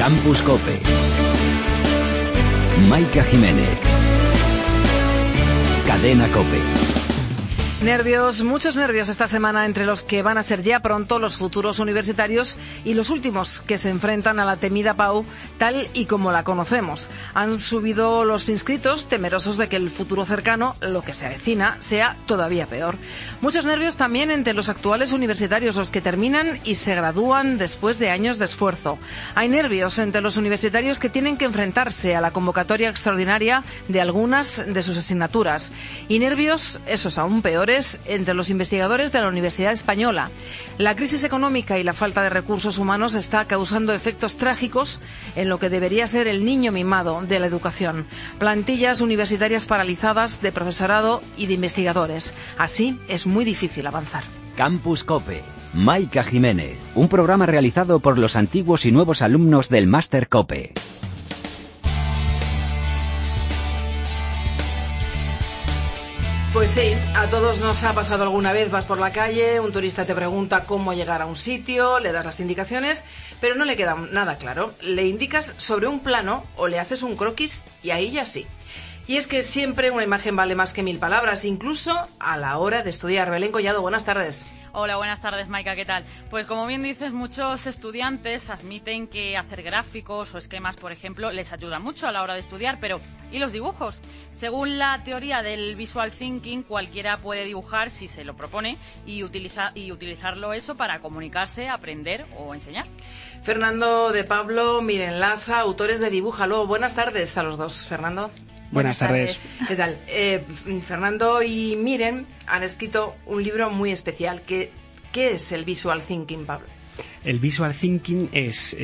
Campus Cope. Maika Jiménez. Cadena Cope. Nervios, muchos nervios esta semana entre los que van a ser ya pronto los futuros universitarios y los últimos que se enfrentan a la temida PAU tal y como la conocemos. Han subido los inscritos temerosos de que el futuro cercano, lo que se avecina, sea todavía peor. Muchos nervios también entre los actuales universitarios, los que terminan y se gradúan después de años de esfuerzo. Hay nervios entre los universitarios que tienen que enfrentarse a la convocatoria extraordinaria de algunas de sus asignaturas. Y nervios, esos aún peores, entre los investigadores de la Universidad Española. La crisis económica y la falta de recursos humanos está causando efectos trágicos en lo que debería ser el niño mimado de la educación. Plantillas universitarias paralizadas de profesorado y de investigadores. Así es muy difícil avanzar. Campus Cope. Maika Jiménez. Un programa realizado por los antiguos y nuevos alumnos del Máster Cope. Pues sí, a todos nos ha pasado alguna vez, vas por la calle, un turista te pregunta cómo llegar a un sitio, le das las indicaciones, pero no le queda nada claro. Le indicas sobre un plano o le haces un croquis y ahí ya sí. Y es que siempre una imagen vale más que 1000 palabras, incluso a la hora de estudiar. Belén Collado, buenas tardes. Hola, buenas tardes, Maika, ¿qué tal? Pues como bien dices, muchos estudiantes admiten que hacer gráficos o esquemas, por ejemplo, les ayuda mucho a la hora de estudiar, pero ¿y los dibujos? Según la teoría del visual thinking, cualquiera puede dibujar si se lo propone y utilizarlo eso para comunicarse, aprender o enseñar. Fernando de Pablo, Miren Lasa, autores de Dibújalo. Buenas tardes a los dos, Fernando. Buenas tardes. ¿Qué tal? Fernando y Miren han escrito un libro muy especial. ¿Qué es el Visual Thinking, Pablo? El Visual Thinking es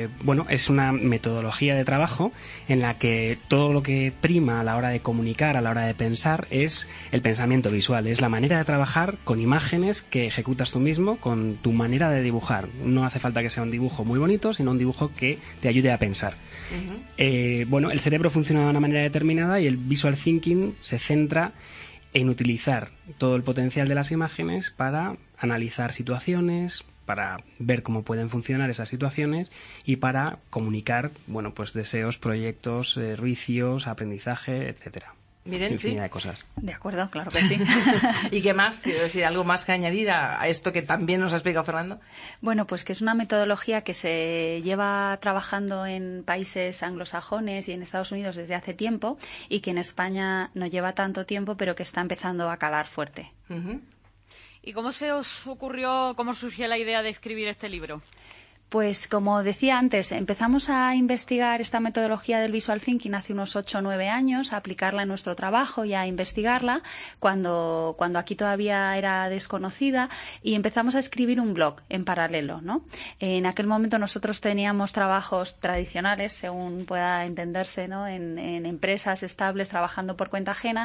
una metodología de trabajo en la que todo lo que prima a la hora de comunicar, a la hora de pensar, es el pensamiento visual. Es la manera de trabajar con imágenes que ejecutas tú mismo, con tu manera de dibujar. No hace falta que sea un dibujo muy bonito, sino un dibujo que te ayude a pensar. Uh-huh. El cerebro funciona de una manera determinada y el Visual Thinking se centra en utilizar todo el potencial de las imágenes para analizar situaciones, para ver cómo pueden funcionar esas situaciones y para comunicar, deseos, proyectos, juicios, aprendizaje, etcétera. Miren, infinidad de cosas. De acuerdo, claro que sí. ¿Y qué más? Quiero decir, ¿algo más que añadir a esto que también nos ha explicado Fernando? Bueno, pues que es una metodología que se lleva trabajando en países anglosajones y en Estados Unidos desde hace tiempo y que en España no lleva tanto tiempo, pero que está empezando a calar fuerte. Uh-huh. ¿Y cómo se os ocurrió, cómo surgió la idea de escribir este libro? Pues como decía antes, empezamos a investigar esta metodología del Visual Thinking hace unos 8 o 9 años, a aplicarla en nuestro trabajo y a investigarla cuando aquí todavía era desconocida y empezamos a escribir un blog en paralelo, ¿no? En aquel momento nosotros teníamos trabajos tradicionales, según pueda entenderse, ¿no? En empresas estables trabajando por cuenta ajena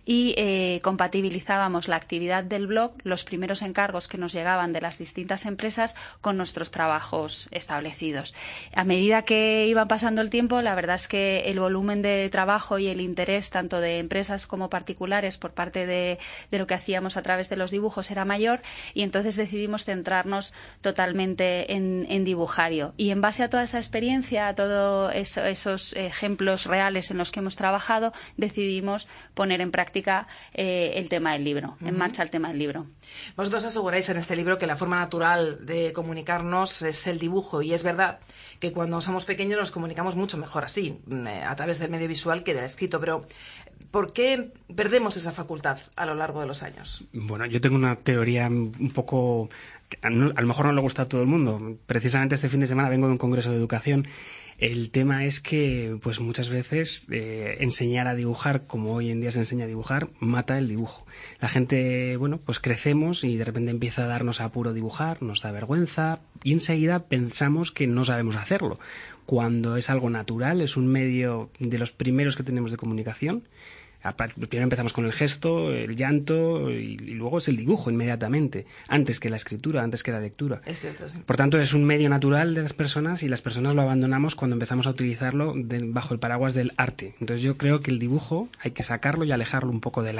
y compatibilizábamos la actividad del blog, los primeros encargos que nos llegaban de las distintas empresas con nuestros trabajos establecidos. A medida que iba pasando el tiempo, la verdad es que el volumen de trabajo y el interés tanto de empresas como particulares por parte de lo que hacíamos a través de los dibujos era mayor y entonces decidimos centrarnos totalmente en Dibujario. Y en base a toda esa experiencia, a todos esos ejemplos reales en los que hemos trabajado, decidimos poner en práctica el tema del libro, en marcha el tema del libro. Vosotros aseguráis en este libro que la forma natural de comunicarnos es el dibujo y es verdad que cuando somos pequeños nos comunicamos mucho mejor así, a través del medio visual que del escrito, pero ¿por qué perdemos esa facultad a lo largo de los años? Bueno, yo tengo una teoría un poco que a lo mejor no le gusta a todo el mundo. Precisamente este fin de semana vengo de un congreso de educación. El tema es que pues muchas veces enseñar a dibujar como hoy en día se enseña a dibujar mata el dibujo. La gente, pues crecemos y de repente empieza a darnos apuro dibujar, nos da vergüenza y enseguida pensamos que no sabemos hacerlo. Cuando es algo natural, es un medio de los primeros que tenemos de comunicación. Primero empezamos con el gesto, el llanto y luego es el dibujo inmediatamente, antes que la escritura, antes que la lectura. Es cierto, sí. Por tanto, es un medio natural de las personas y las personas lo abandonamos cuando empezamos a utilizarlo bajo el paraguas del arte. Entonces yo creo que el dibujo hay que sacarlo y alejarlo un poco del arte.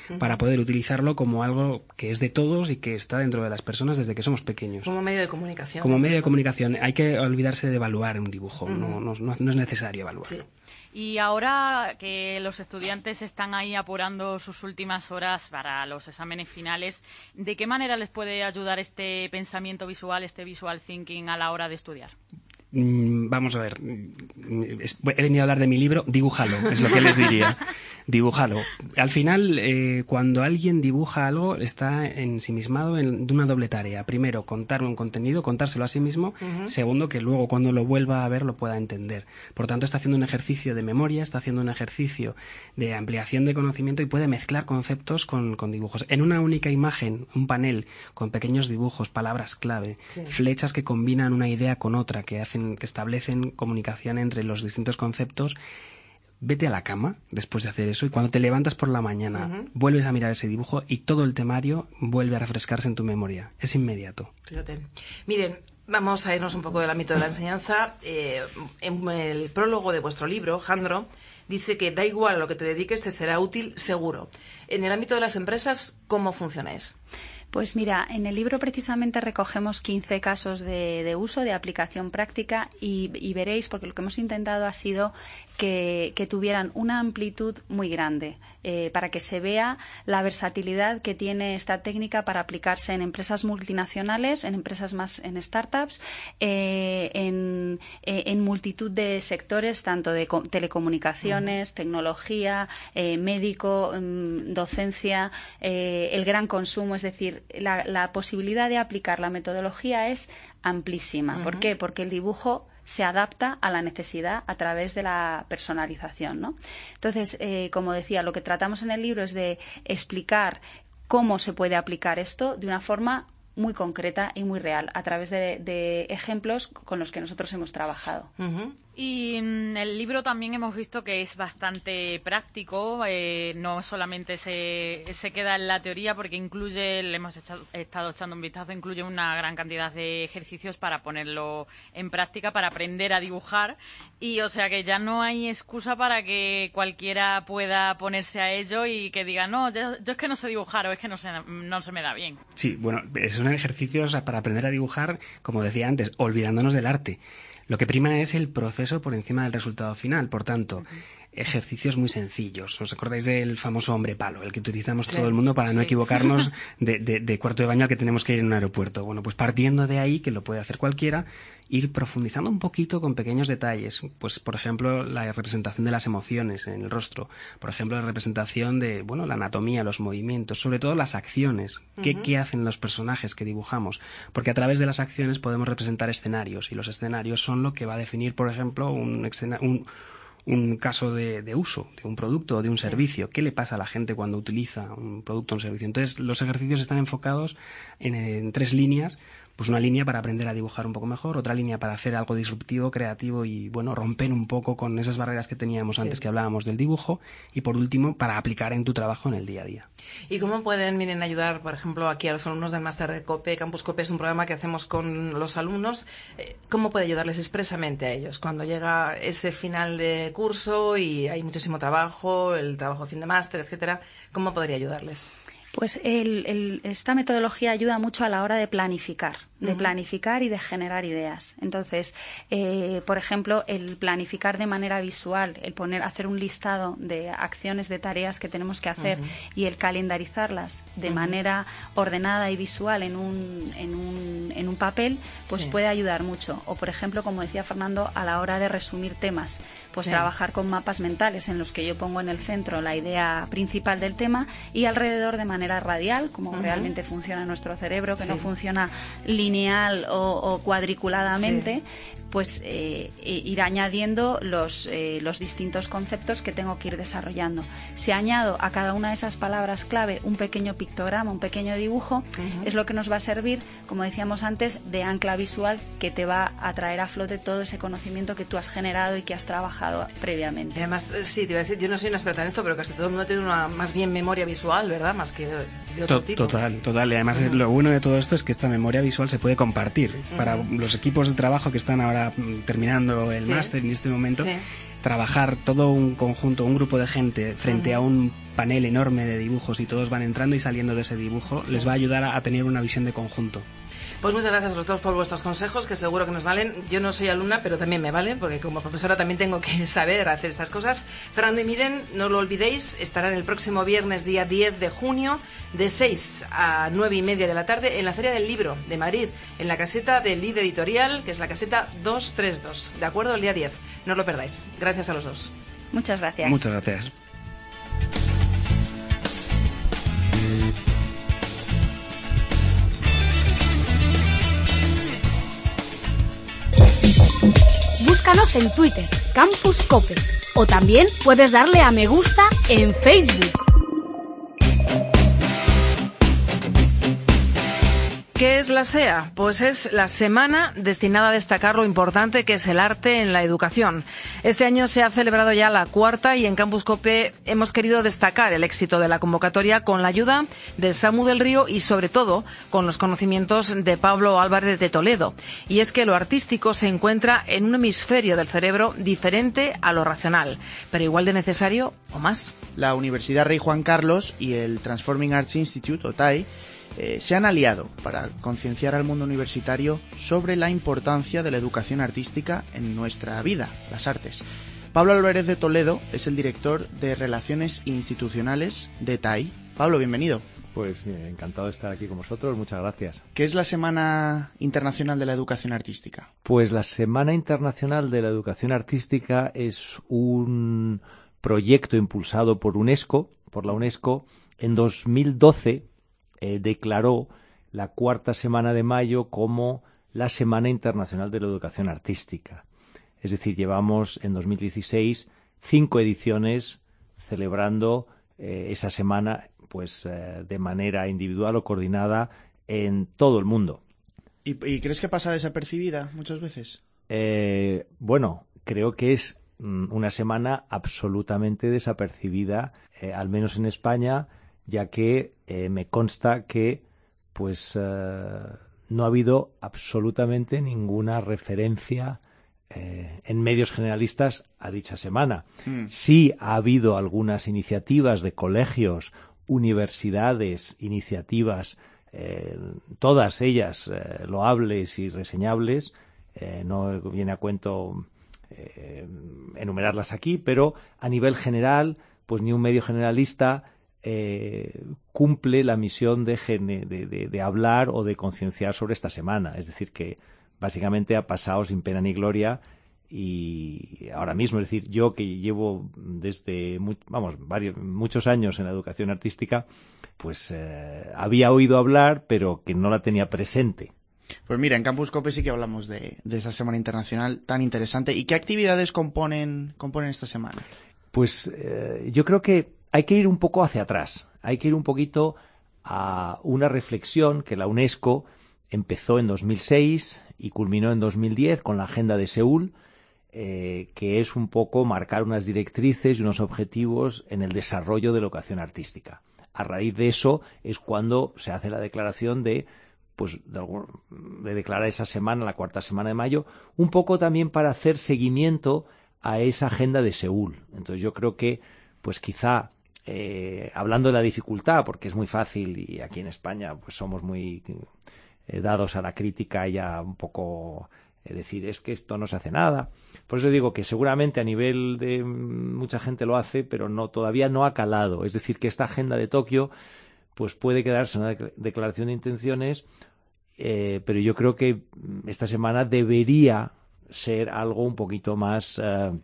para poder utilizarlo como algo que es de todos y que está dentro de las personas desde que somos pequeños. Como medio de comunicación. Como medio de comunicación. Hay que olvidarse de evaluar un dibujo, no es necesario evaluarlo. Sí. Y ahora que los estudiantes están ahí apurando sus últimas horas para los exámenes finales, ¿de qué manera les puede ayudar este pensamiento visual, este visual thinking a la hora de estudiar? Vamos a ver, he venido a hablar de mi libro, dibújalo, es lo que les diría. Dibújalo. Al final, cuando alguien dibuja algo, está ensimismado de una doble tarea. Primero, contar un contenido, contárselo a sí mismo. Segundo, que luego cuando lo vuelva a ver lo pueda entender. Por tanto, está haciendo un ejercicio de memoria, está haciendo un ejercicio de ampliación de conocimiento y puede mezclar conceptos con dibujos. En una única imagen, un panel con pequeños dibujos, palabras clave, flechas que combinan una idea con otra, que establecen comunicación entre los distintos conceptos. Vete a la cama después de hacer eso y cuando te levantas por la mañana vuelves a mirar ese dibujo y todo el temario vuelve a refrescarse en tu memoria. Es inmediato. Fíjate. Miren, vamos a irnos un poco del ámbito de la enseñanza. En el prólogo de vuestro libro, Jandro dice que da igual a lo que te dediques, te será útil seguro. En el ámbito de las empresas, ¿cómo funcionáis? Pues mira, en el libro precisamente recogemos 15 casos de uso, de aplicación práctica y veréis, porque lo que hemos intentado ha sido que tuvieran una amplitud muy grande para que se vea la versatilidad que tiene esta técnica para aplicarse en empresas multinacionales, en empresas más en startups, en multitud de sectores, tanto de telecomunicaciones, tecnología, médico, docencia, el gran consumo, es decir, la posibilidad de aplicar la metodología es amplísima. ¿Por qué? Porque el dibujo se adapta a la necesidad a través de la personalización, ¿no? Entonces, como decía, lo que tratamos en el libro es de explicar cómo se puede aplicar esto de una forma muy concreta y muy real, a través de ejemplos con los que nosotros hemos trabajado. Y en el libro también hemos visto que es bastante práctico, no solamente se queda en la teoría, porque incluye, le hemos estado echando un vistazo, incluye una gran cantidad de ejercicios para ponerlo en práctica, para aprender a dibujar, y o sea que ya no hay excusa para que cualquiera pueda ponerse a ello y que diga, no, yo es que no sé dibujar o es que no se me da bien. Sí, bueno, son ejercicios para aprender a dibujar, como decía antes, olvidándonos del arte. Lo que prima es el proceso por encima del resultado final. Por tanto, ejercicios muy sencillos. ¿Os acordáis del famoso hombre palo, el que utilizamos todo el mundo para no equivocarnos de cuarto de baño al que tenemos que ir en un aeropuerto? Bueno, pues partiendo de ahí, que lo puede hacer cualquiera, ir profundizando un poquito con pequeños detalles. Pues, por ejemplo, la representación de las emociones en el rostro. Por ejemplo, la representación de, la anatomía, los movimientos, sobre todo las acciones. ¿Qué hacen los personajes que dibujamos? Porque a través de las acciones podemos representar escenarios, y los escenarios son lo que va a definir, por ejemplo, un caso de uso de un producto o de un servicio. ¿Qué le pasa a la gente cuando utiliza un producto o un servicio? Entonces, los ejercicios están enfocados en 3 líneas. Pues una línea para aprender a dibujar un poco mejor, otra línea para hacer algo disruptivo, creativo y, romper un poco con esas barreras que teníamos antes que hablábamos del dibujo, y por último, para aplicar en tu trabajo en el día a día. ¿Y cómo pueden, ayudar, por ejemplo, aquí a los alumnos del máster de COPE? Campus COPE es un programa que hacemos con los alumnos. ¿Cómo puede ayudarles expresamente a ellos cuando llega ese final de curso y hay muchísimo trabajo, el trabajo fin de máster, etcétera? ¿Cómo podría ayudarles? Pues esta metodología ayuda mucho a la hora de planificar y de generar ideas. Entonces, por ejemplo, el planificar de manera visual, hacer un listado de acciones, de tareas que tenemos que hacer y el calendarizarlas de manera ordenada y visual en un papel, pues puede ayudar mucho. O, por ejemplo, como decía Fernando, a la hora de resumir temas, pues trabajar con mapas mentales en los que yo pongo en el centro la idea principal del tema y alrededor de manera radial, como realmente funciona nuestro cerebro, que no funciona lineal o cuadriculadamente, pues ir añadiendo los distintos conceptos que tengo que ir desarrollando. Si añado a cada una de esas palabras clave un pequeño pictograma, un pequeño dibujo, es lo que nos va a servir, como decíamos antes, de ancla visual que te va a traer a flote todo ese conocimiento que tú has generado y que has trabajado previamente. Y además, te iba a decir, yo no soy una experta en esto, pero casi todo el mundo tiene una más bien memoria visual, ¿verdad? Más que de otro tipo. Total. Y además lo bueno de todo esto es que esta memoria visual se puede compartir. Para los equipos de trabajo que están ahora terminando el máster en este momento, trabajar todo un conjunto, un grupo de gente frente a un panel enorme de dibujos y todos van entrando y saliendo de ese dibujo, les va a ayudar a tener una visión de conjunto. Pues muchas gracias a los dos por vuestros consejos, que seguro que nos valen. Yo no soy alumna, pero también me valen, porque como profesora también tengo que saber hacer estas cosas. Fernando y Miren, no lo olvidéis, estarán el próximo viernes, día 10 de junio, de 6 a 9 y media de la tarde, en la Feria del Libro de Madrid, en la caseta del Lid Editorial, que es la caseta 232. ¿De acuerdo? El día 10. No os lo perdáis. Gracias a los dos. Muchas gracias. Muchas gracias. Búscanos en Twitter, Campus Cope, o también puedes darle a me gusta en Facebook. ¿Qué es la SEA? Pues es la semana destinada a destacar lo importante que es el arte en la educación. Este año se ha celebrado ya la 4ª y en Campus Cope hemos querido destacar el éxito de la convocatoria con la ayuda del SAMU del Río y sobre todo con los conocimientos de Pablo Álvarez de Toledo. Y es que lo artístico se encuentra en un hemisferio del cerebro diferente a lo racional, pero igual de necesario o más. La Universidad Rey Juan Carlos y el Transforming Arts Institute, o TAI, se han aliado para concienciar al mundo universitario sobre la importancia de la educación artística en nuestra vida, las artes. Pablo Álvarez de Toledo es el director de Relaciones Institucionales de TAI. Pablo, bienvenido. Pues encantado de estar aquí con vosotros, muchas gracias. ¿Qué es la Semana Internacional de la Educación Artística? Pues la Semana Internacional de la Educación Artística es un proyecto impulsado por la UNESCO. En 2012 declaró la 4ª semana de mayo como la Semana Internacional de la Educación Artística. Es decir, llevamos en 2016 5 ediciones celebrando esa semana pues de manera individual o coordinada en todo el mundo. ¿Y crees que pasa desapercibida muchas veces? Bueno, creo que es una semana absolutamente desapercibida, al menos en España, ya que me consta que pues no ha habido absolutamente ninguna referencia en medios generalistas a dicha semana. Sí ha habido algunas iniciativas de colegios, universidades, iniciativas, todas ellas loables y reseñables. No viene a cuento enumerarlas aquí, pero a nivel general, pues ni un medio generalista cumple la misión de hablar o de concienciar sobre esta semana. Es decir, que básicamente ha pasado sin pena ni gloria y ahora mismo, es decir, yo que llevo desde muchos años en la educación artística, pues había oído hablar, pero que no la tenía presente. Pues mira, en Campus Cope sí que hablamos de esta Semana Internacional tan interesante. ¿Y qué actividades componen esta semana? Pues yo creo que hay que ir un poco hacia atrás, hay que ir un poquito a una reflexión que la UNESCO empezó en 2006 y culminó en 2010 con la Agenda de Seúl, que es un poco marcar unas directrices y unos objetivos en el desarrollo de la educación artística. A raíz de eso es cuando se hace la declaración de declarar esa semana, la 4ª semana de mayo, un poco también para hacer seguimiento a esa Agenda de Seúl. Entonces yo creo que pues quizá hablando de la dificultad, porque es muy fácil y aquí en España pues somos muy dados a la crítica y a un poco decir es que esto no se hace nada. Por eso digo que seguramente a nivel de mucha gente lo hace, pero todavía no ha calado. Es decir, que esta agenda de Tokio pues puede quedarse una declaración de intenciones, pero yo creo que esta semana debería ser algo un poquito más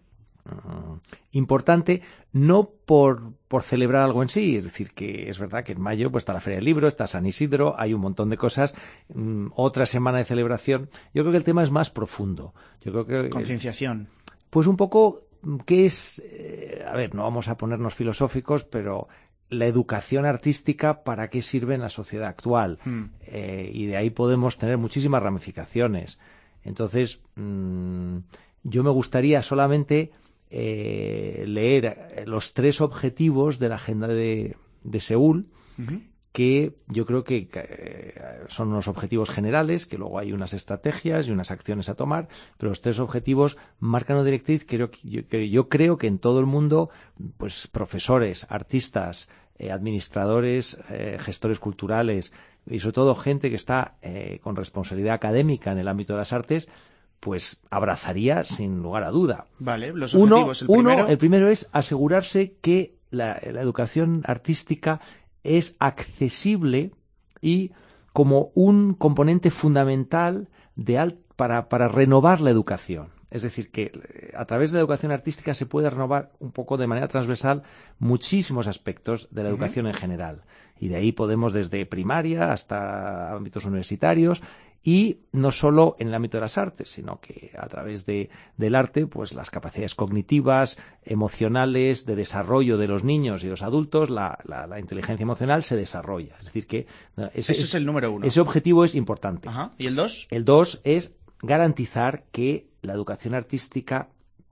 importante, no por celebrar algo en sí. Es decir, que es verdad que en mayo pues está la Feria del Libro, está San Isidro, hay un montón de cosas, otra semana de celebración. Yo creo que el tema es más profundo. Yo creo que concienciación. Pues un poco qué es, no vamos a ponernos filosóficos, pero la educación artística, ¿para qué sirve en la sociedad actual? Y de ahí podemos tener muchísimas ramificaciones. Entonces, yo me gustaría solamente leer los 3 objetivos de la Agenda de Seúl, que yo creo que son unos objetivos generales, que luego hay unas estrategias y unas acciones a tomar, pero los 3 objetivos marcan una directriz que yo creo que en todo el mundo, pues profesores, artistas, administradores, gestores culturales y sobre todo gente que está con responsabilidad académica en el ámbito de las artes, pues abrazaría sin lugar a duda. Vale, los objetivos. El primero es asegurarse que la educación artística es accesible y como un componente fundamental para renovar la educación. Es decir, que a través de la educación artística se puede renovar un poco de manera transversal muchísimos aspectos de la educación en general. Y de ahí podemos desde primaria hasta ámbitos universitarios, y no solo en el ámbito de las artes, sino que a través del arte, pues las capacidades cognitivas, emocionales, de desarrollo de los niños y los adultos, la inteligencia emocional se desarrolla. Es decir, que ese es el número 1. Ese objetivo es importante. Ajá. ¿Y el 2? El 2 es garantizar que la educación artística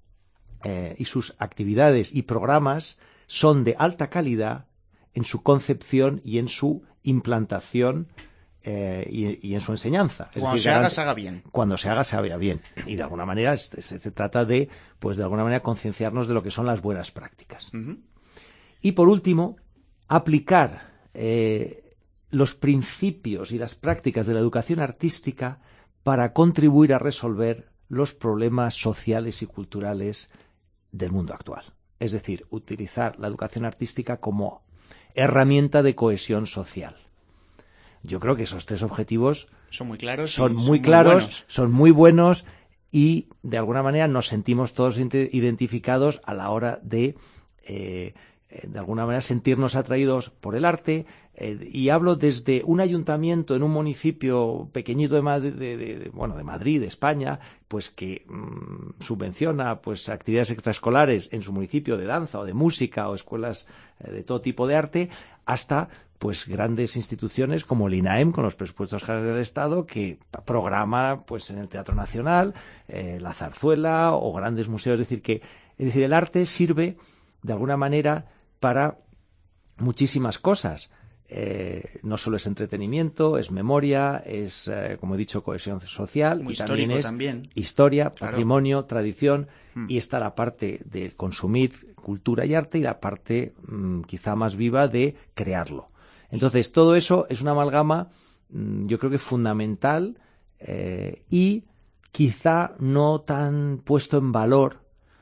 y sus actividades y programas son de alta calidad en su concepción y en su implantación y en su enseñanza. Cuando se haga bien. Cuando se haga bien. Y de alguna manera se trata de, pues de alguna manera concienciarnos de lo que son las buenas prácticas. Y por último, aplicar los principios y las prácticas de la educación artística para contribuir a resolver los problemas sociales y culturales del mundo actual. Es decir, utilizar la educación artística como herramienta de cohesión social. Yo creo que esos 3 objetivos son muy claros, son muy buenos y de alguna manera nos sentimos todos identificados a la hora de alguna manera sentirnos atraídos por el arte, y hablo desde un ayuntamiento en un municipio pequeñito de Madrid, de España, pues que subvenciona pues actividades extraescolares en su municipio de danza o de música o escuelas de todo tipo de arte, hasta pues grandes instituciones como el INAEM con los presupuestos generales del Estado, que programa pues en el Teatro Nacional la zarzuela o grandes museos. Es decir, el arte sirve de alguna manera para muchísimas cosas. No solo es entretenimiento, es memoria, es, como he dicho, cohesión social, muy y también es también. Historia, Claro. Patrimonio, tradición, y está la parte de consumir cultura y arte y la parte quizá más viva de crearlo. Entonces, todo eso es una amalgama, yo creo que fundamental, y quizá no tan puesto en valor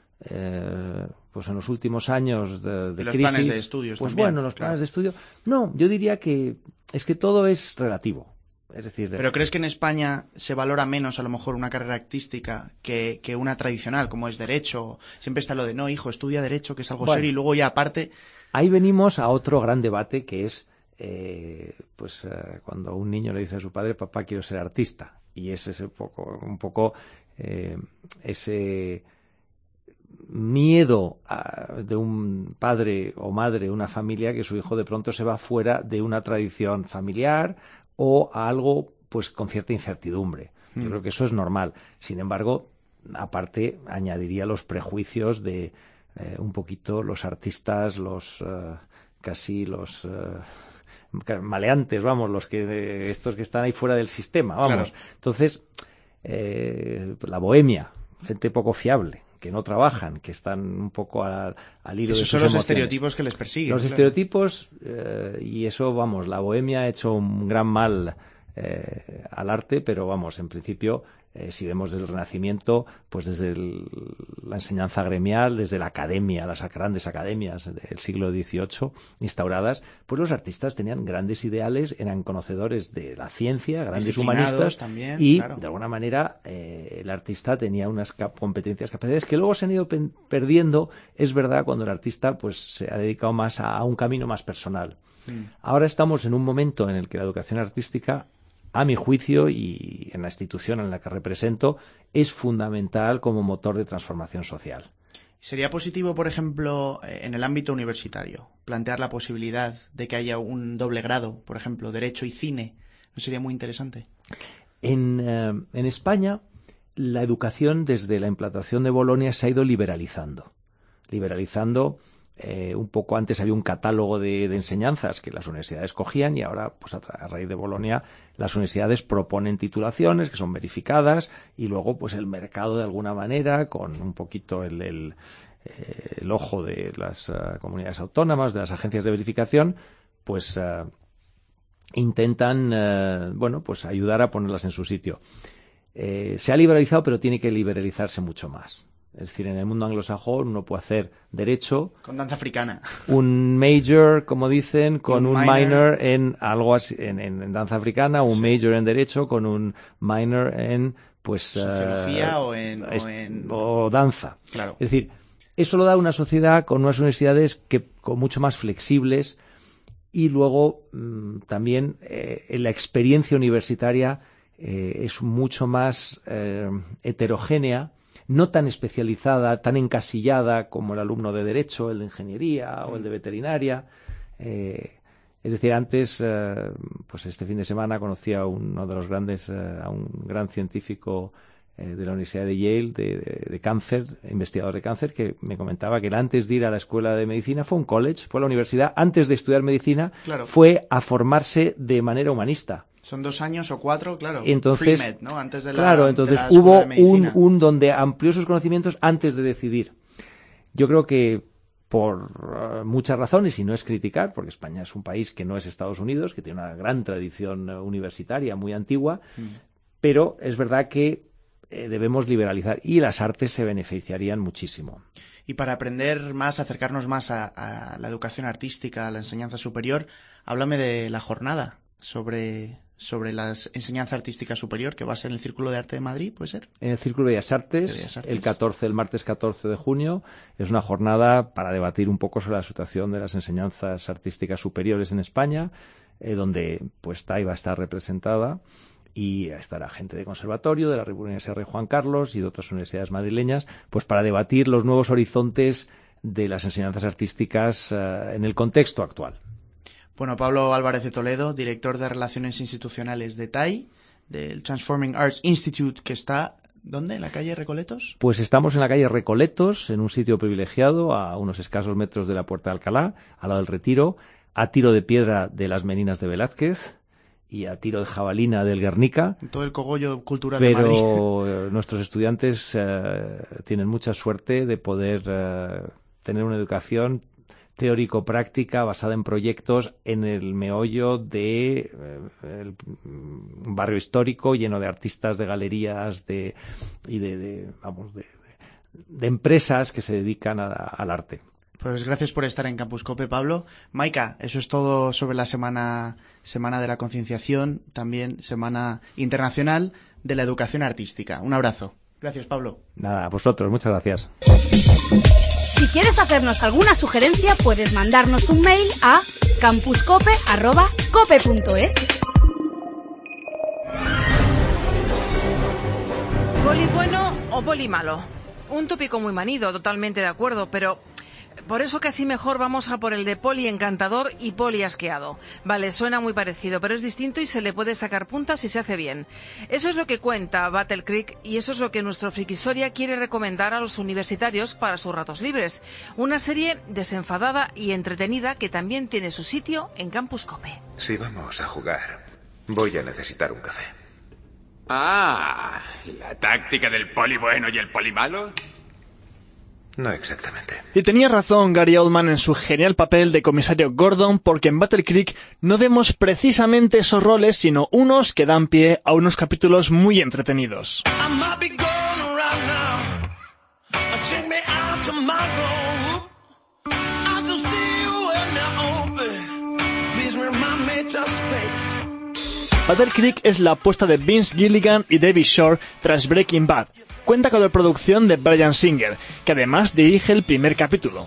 pues en los últimos años de los crisis, planes de estudios pues también, bueno, los claro. planes de estudio. No, yo diría que es que todo es relativo. Es decir, ¿Pero crees que en España se valora menos a lo mejor una carrera artística que una tradicional, como es Derecho? Siempre está lo de, no, hijo, estudia Derecho, que es algo serio, y luego ya aparte... Ahí venimos a otro gran debate que es cuando un niño le dice a su padre, papá, quiero ser artista. Y es un poco ese miedo de un padre o madre, una familia, que su hijo de pronto se va fuera de una tradición familiar o a algo pues con cierta incertidumbre. Yo creo que eso es normal. Sin embargo, aparte, añadiría los prejuicios de un poquito los artistas, casi los maleantes, vamos, estos que están ahí fuera del sistema, vamos. Claro. Entonces, la bohemia, gente poco fiable, que no trabajan, que están un poco al hilo de sus emociones. Esos son los estereotipos que les persiguen. Los estereotipos, y eso, vamos, la bohemia ha hecho un gran mal al arte, pero vamos, en principio, si vemos desde el Renacimiento, pues desde la enseñanza gremial, desde la academia, las grandes academias del siglo XVIII instauradas, pues los artistas tenían grandes ideales, eran conocedores de la ciencia, grandes humanistas, también, y claro. De alguna manera el artista tenía unas competencias, capacidades que luego se han ido perdiendo, es verdad, cuando el artista pues se ha dedicado más a un camino más personal. Ahora estamos en un momento en el que la educación artística, a mi juicio y en la institución en la que represento, es fundamental como motor de transformación social. ¿Sería positivo, por ejemplo, en el ámbito universitario, plantear la posibilidad de que haya un doble grado, por ejemplo, Derecho y Cine? ¿No sería muy interesante? En España, la educación desde la implantación de Bolonia se ha ido liberalizando un poco antes había un catálogo de enseñanzas que las universidades cogían y ahora, pues a raíz de Bolonia, las universidades proponen titulaciones que son verificadas y luego, pues el mercado de alguna manera, con un poquito el ojo de las comunidades autónomas, de las agencias de verificación, pues intentan, pues ayudar a ponerlas en su sitio. Se ha liberalizado, pero tiene que liberalizarse mucho más. Es decir, en el mundo anglosajón uno puede hacer derecho con danza africana, un major, como dicen, con un minor en algo así, en danza africana, un major en derecho con un minor en sociología o danza. Claro. Es decir, eso lo da una sociedad con unas universidades con mucho más flexibles y luego también en la experiencia universitaria es mucho más heterogénea, no tan especializada, tan encasillada como el alumno de Derecho, el de Ingeniería o el de Veterinaria. Es decir, antes, pues este fin de semana conocí a uno de los grandes, a un gran científico de la Universidad de Yale, de cáncer, investigador de cáncer, que me comentaba que él antes de ir a la escuela de medicina fue a un college, fue a la universidad, antes de estudiar medicina, claro, fue a formarse de manera humanista. Son 2 años o 4, claro. Entonces, pre-med, ¿no? Antes de entonces de la hubo de medicina. un donde amplió sus conocimientos antes de decidir. Yo creo que por muchas razones, y no es criticar, porque España es un país que no es Estados Unidos, que tiene una gran tradición universitaria muy antigua, pero es verdad que debemos liberalizar y las artes se beneficiarían muchísimo. Y para aprender más, acercarnos más a la educación artística, a la enseñanza superior, háblame de la jornada sobre la enseñanza artística superior que va a ser en el Círculo de Arte de Madrid, ¿puede ser? En el Círculo de Bellas Artes, el martes 14 de junio, es una jornada para debatir un poco sobre la situación de las enseñanzas artísticas superiores en España, donde pues TAI va a estar representada y estará gente de conservatorio, de la Universidad Rey Juan Carlos y de otras universidades madrileñas, pues para debatir los nuevos horizontes de las enseñanzas artísticas en el contexto actual. Bueno, Pablo Álvarez de Toledo, director de Relaciones Institucionales de TAI, del Transforming Arts Institute, que está, ¿dónde? ¿En la calle Recoletos? Pues estamos en la calle Recoletos, en un sitio privilegiado, a unos escasos metros de la Puerta de Alcalá, al lado del Retiro, a tiro de piedra de las Meninas de Velázquez y a tiro de jabalina del Guernica. Todo el cogollo cultural de Madrid. Pero nuestros estudiantes tienen mucha suerte de poder tener una educación teórico-práctica basada en proyectos en el meollo de un barrio histórico lleno de artistas, de galerías de empresas que se dedican al arte. Pues gracias por estar en Campus Cope, Pablo. Maika, eso es todo sobre la semana de la concienciación, también Semana Internacional de la Educación Artística. Un abrazo. Gracias, Pablo. Nada, a vosotros, muchas gracias. Si quieres hacernos alguna sugerencia, puedes mandarnos un mail a campuscope@cope.es. ¿Poli bueno o poli malo? Un tópico muy manido, totalmente de acuerdo, pero por eso casi mejor vamos a por el de poli encantador y poli asqueado. Vale, suena muy parecido, pero es distinto y se le puede sacar puntas si se hace bien. Eso es lo que cuenta Battle Creek y eso es lo que nuestro Frikisoria quiere recomendar a los universitarios para sus ratos libres. Una serie desenfadada y entretenida que también tiene su sitio en Campus Cope. Si vamos a jugar, voy a necesitar un café. Ah, ¿la táctica del poli bueno y el poli malo? No exactamente. Y tenía razón Gary Oldman en su genial papel de comisario Gordon, porque en Battle Creek no vemos precisamente esos roles, sino unos que dan pie a unos capítulos muy entretenidos. Battle Creek es la apuesta de Vince Gilligan y David Shore tras Breaking Bad. Cuenta con la producción de Bryan Singer, que además dirige el primer capítulo.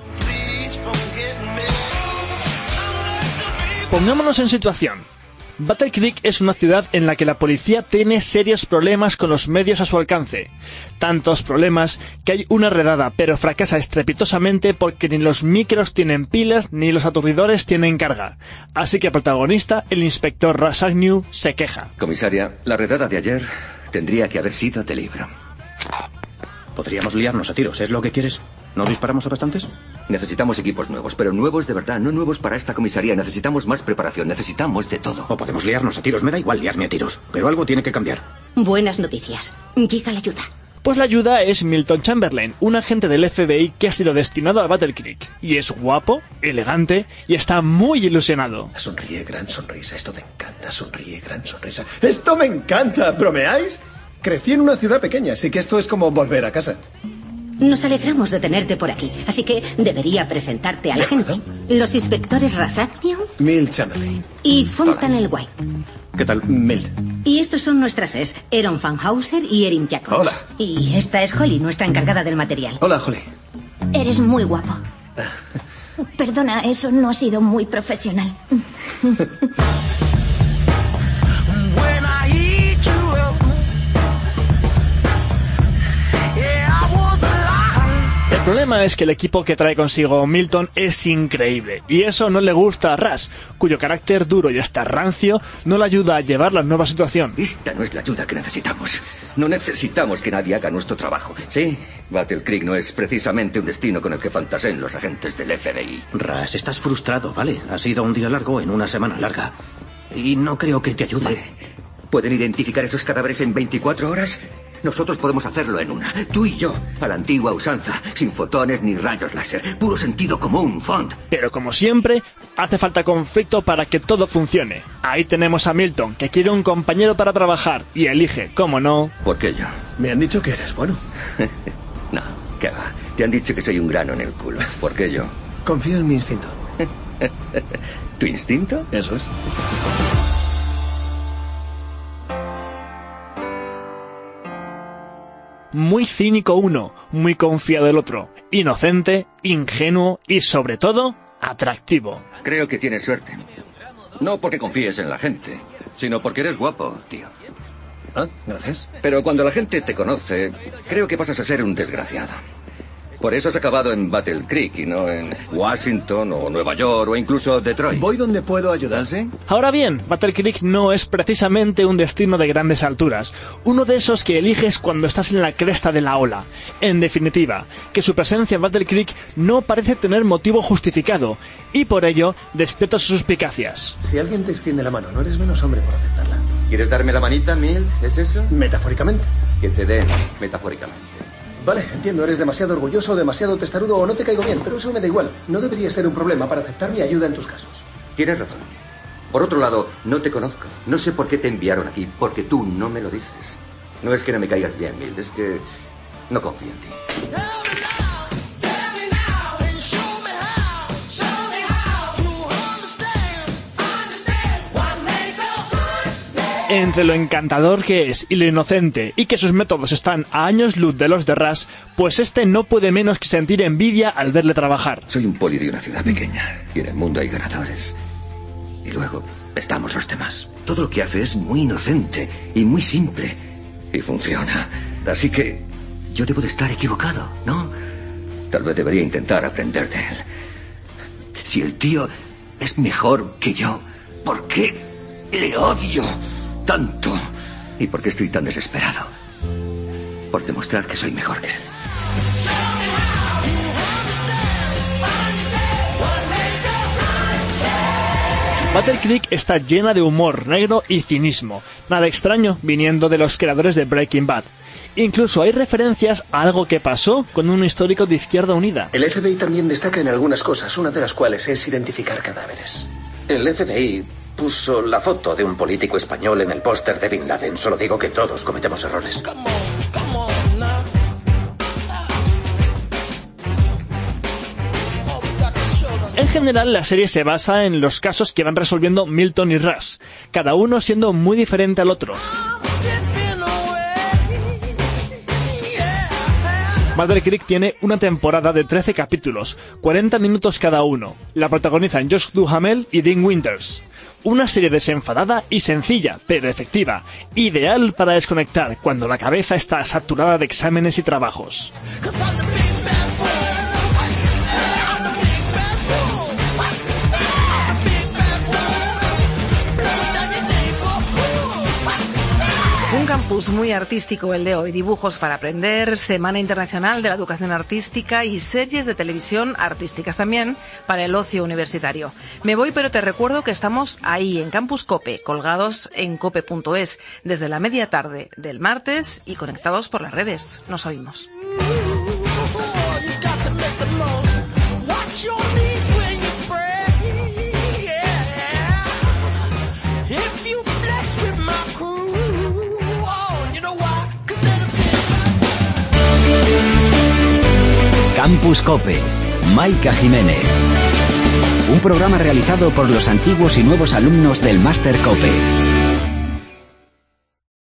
Pongámonos en situación. Battle Creek es una ciudad en la que la policía tiene serios problemas con los medios a su alcance. Tantos problemas que hay una redada, pero fracasa estrepitosamente porque ni los micros tienen pilas ni los aturdidores tienen carga. Así que el protagonista, el inspector Russ Agnew, se queja. Comisaria, la redada de ayer tendría que haber sido de libro. Podríamos liarnos a tiros, ¿es lo que quieres? ¿No disparamos a bastantes? Necesitamos equipos nuevos, pero nuevos de verdad, no nuevos para esta comisaría. Necesitamos más preparación, necesitamos de todo. O podemos liarnos a tiros, me da igual liarme a tiros, pero algo tiene que cambiar. Buenas noticias. Llega la ayuda. Pues la ayuda es Milton Chamberlain, un agente del FBI que ha sido destinado a Battle Creek. Y es guapo, elegante y está muy ilusionado. Sonríe, gran sonrisa. Esto te encanta. Sonríe, gran sonrisa. ¡Esto me encanta! ¿Bromeáis? Crecí en una ciudad pequeña, así que esto es como volver a casa. Nos alegramos de tenerte por aquí, así que debería presentarte a la gente. Los inspectores Rasagnion, Milt Chamberlain y Fontanel White. ¿Qué tal, Milt? Y estos son nuestras es, Aaron Van Hauser y Erin Jacobs. Hola. Y esta es Holly, nuestra encargada del material. Hola, Holly. Eres muy guapo. Perdona, eso no ha sido muy profesional. El problema es que el equipo que trae consigo Milton es increíble, y eso no le gusta a Ras, cuyo carácter duro y hasta rancio no le ayuda a llevar la nueva situación. Esta no es la ayuda que necesitamos. No necesitamos que nadie haga nuestro trabajo. Sí, Battle Creek no es precisamente un destino con el que fantaseen los agentes del FBI. Ras, estás frustrado, ¿vale? Ha sido un día largo en una semana larga. Y no creo que te ayude. ¿Pueden identificar esos cadáveres en 24 horas? Nosotros podemos hacerlo en una. Tú y yo, a la antigua usanza, sin fotones ni rayos láser. Puro sentido común, Font. Pero como siempre, hace falta conflicto para que todo funcione. Ahí tenemos a Milton, que quiere un compañero para trabajar, y elige, cómo no... ¿Por qué yo? Me han dicho que eres bueno. No, ¿qué va? Te han dicho que soy un grano en el culo. ¿Por qué yo? Confío en mi instinto. ¿Tu instinto? Eso es. Muy cínico uno, muy confiado el otro, inocente, ingenuo y sobre todo, atractivo. Creo que tienes suerte. No porque confíes en la gente, sino porque eres guapo, tío. Ah, gracias. Pero cuando la gente te conoce, creo que pasas a ser un desgraciado. Por eso has acabado en Battle Creek y no en Washington o Nueva York o incluso Detroit. Voy donde puedo ayudar, ¿sí? Ahora bien, Battle Creek no es precisamente un destino de grandes alturas, uno de esos que eliges cuando estás en la cresta de la ola. En definitiva, que su presencia en Battle Creek no parece tener motivo justificado, y por ello despierta sus suspicacias. Si alguien te extiende la mano, no eres menos hombre por aceptarla. ¿Quieres darme la manita, Milt? ¿Es eso? Metafóricamente. Que te den metafóricamente. Vale, entiendo, eres demasiado orgulloso, demasiado testarudo o no te caigo bien, pero eso me da igual. No debería ser un problema para aceptar mi ayuda en tus casos. Tienes razón. Por otro lado, no te conozco. No sé por qué te enviaron aquí, porque tú no me lo dices. No es que no me caigas bien, Milt, es que no confío en ti. Entre lo encantador que es y lo inocente, y que sus métodos están a años luz de los de Ras, pues este no puede menos que sentir envidia al verle trabajar. Soy un poli de una ciudad pequeña, y en el mundo hay ganadores. Y luego estamos los demás. Todo lo que hace es muy inocente y muy simple, y funciona. Así que yo debo de estar equivocado, ¿no? Tal vez debería intentar aprender de él. Si el tío es mejor que yo, ¿por qué le odio tanto? ¿Y por qué estoy tan desesperado? Por demostrar que soy mejor que él. Battle Creek está llena de humor negro y cinismo, nada extraño viniendo de los creadores de Breaking Bad. Incluso hay referencias a algo que pasó con un histórico de Izquierda Unida. El FBI también destaca en algunas cosas, una de las cuales es identificar cadáveres. El FBI puso la foto de un político español en el póster de Bin Laden. Solo digo que todos cometemos errores. En general, la serie se basa en los casos que van resolviendo Milton y Ras, cada uno siendo muy diferente al otro. Battle Creek tiene una temporada de 13 capítulos, 40 minutos cada uno. La protagonizan Josh Duhamel y Dean Winters. Una serie desenfadada y sencilla, pero efectiva, ideal para desconectar cuando la cabeza está saturada de exámenes y trabajos. Un campus muy artístico el de hoy. Dibujos para aprender, Semana Internacional de la Educación Artística y series de televisión artísticas también para el ocio universitario. Me voy, pero te recuerdo que estamos ahí en Campus Cope, colgados en cope.es desde la media tarde del martes y conectados por las redes. Nos oímos. Campus Cope, Maika Jiménez. Un programa realizado por los antiguos y nuevos alumnos del Máster Cope.